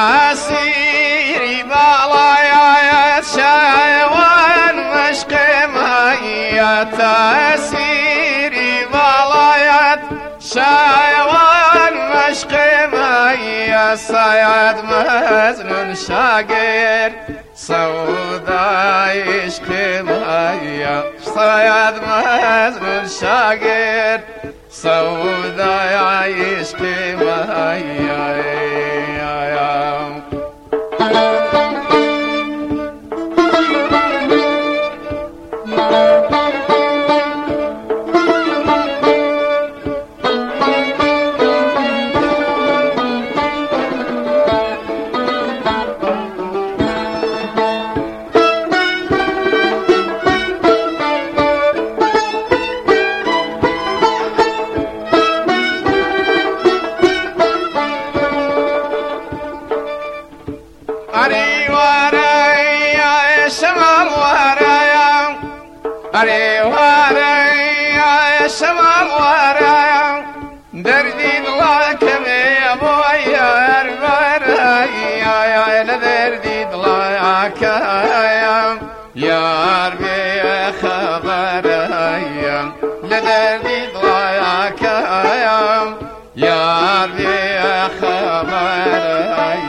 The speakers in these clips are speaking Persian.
تأثيري بالايات شايوان مشقي مايا تأثيري بالايات شايوان مشقي مايا صياد مزنون شاقر سودا يشقي مايا صياد مزنون شاقر سودا يشقي مايا شمال ورايا دردي ضلاك يا بويا يا دردي ضلاك يا ربي يا خبر يا دردي ضلاك يا ربي يا خبر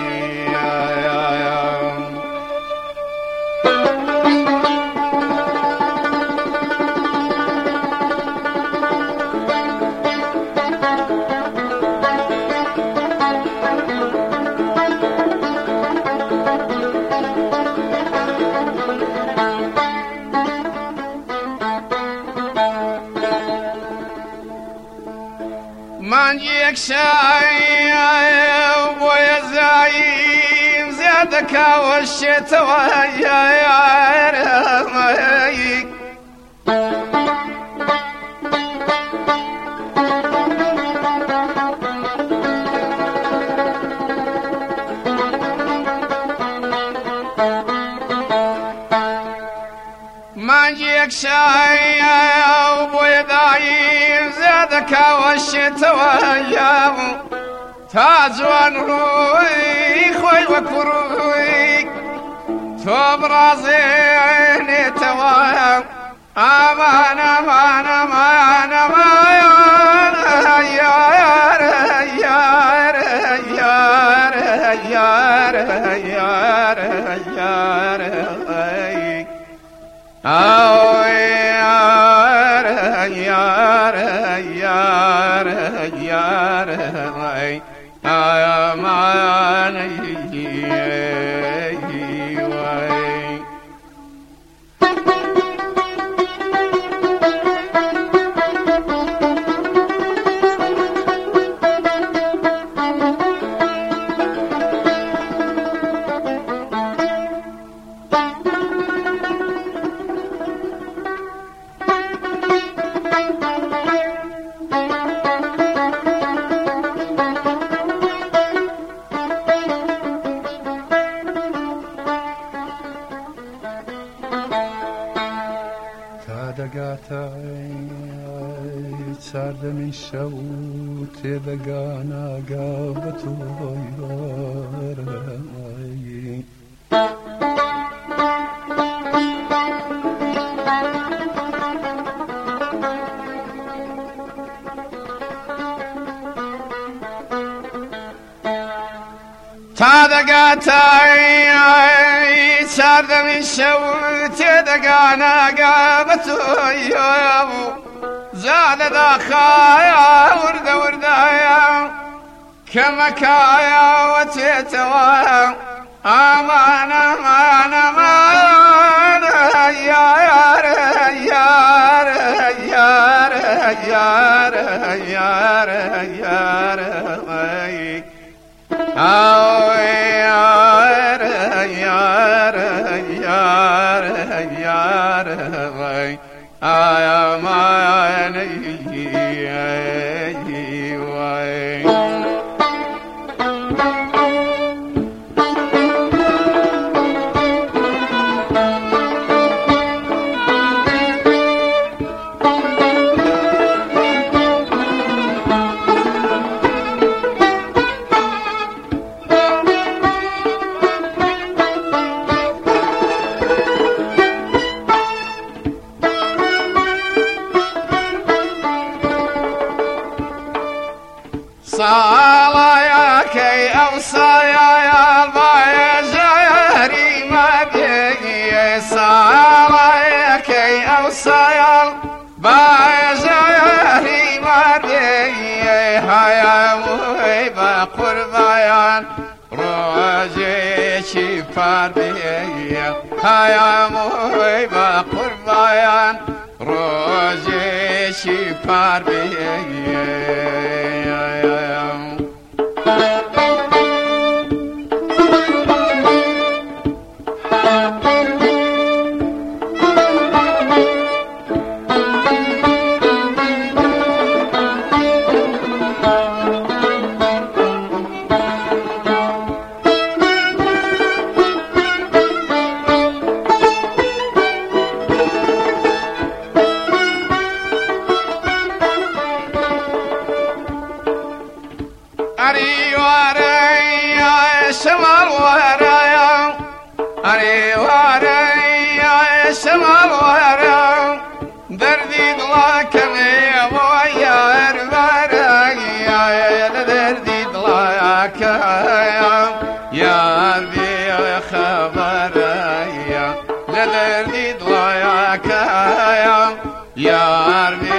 من جيك شايب ويا زايم زادك والشتوى يا رميك من جيك شايب ويا زايم زادك والشتوى تاجوان روي خوي وكروي توب رازيني توا امان امان امان امان يا سردمی شوت بگانا گابتو یاری تادقاتي سردمی شوت بگانا گابتو یاری زاد داخايا وردايا كمكايا وتيتوا امان امان امان يا شي فاردية هيا موي بقربان روزي شي فاردية أري ورايا شمال ورايا أري ورايا شمال ورايا دردي ضلاك يا ويا ورايا دردي ضلاك يا ذي خبرايا دردي ضلاك يا ذي